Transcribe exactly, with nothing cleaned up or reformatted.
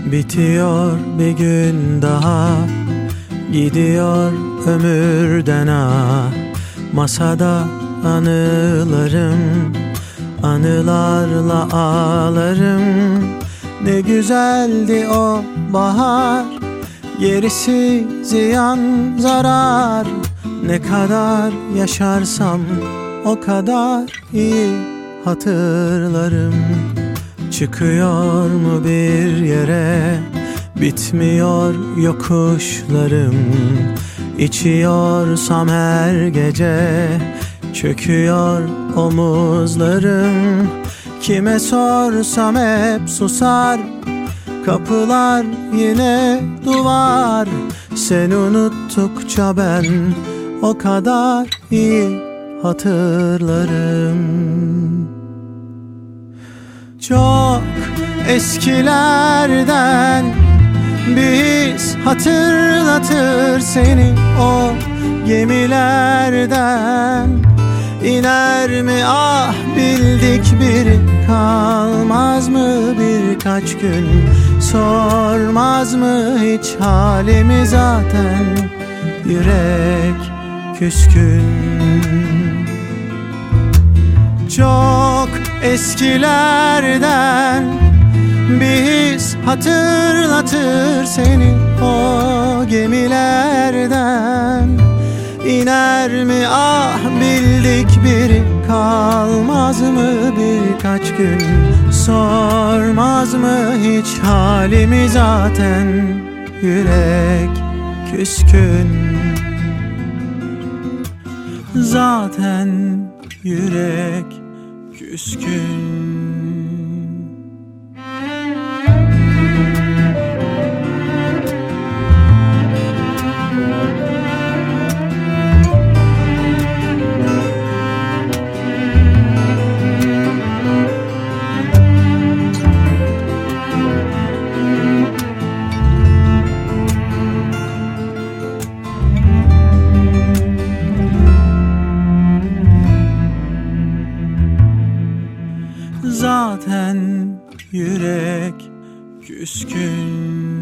Bitiyor bir gün daha, gidiyor ömürden ah. Masada anılarım, anılarla ağlarım. Ne güzeldi o bahar, gerisi ziyan zarar. Ne kadar yaşarsam o kadar iyi hatırlarım. Çıkıyor mu bir yere, bitmiyor yokuşlarım. İçiyorsam her gece, çöküyor omuzlarım. Kime sorsam hep susar, kapılar yine duvar. Sen unuttukça ben o kadar iyi hatırlarım. Çok eskilerden bir his hatırlatır seni, o gemilerden. İner mi ah bildik biri, kalmaz mı birkaç gün? Sormaz mı hiç halimi, zaten yürek küskün. Çok eskilerden bir his hatırlatır seni, o gemilerden. İner mi ah bildik biri, kalmaz mı birkaç gün? Sormaz mı hiç halimi, zaten yürek küskün. Zaten yürek küskün. Zaten yürek küskün.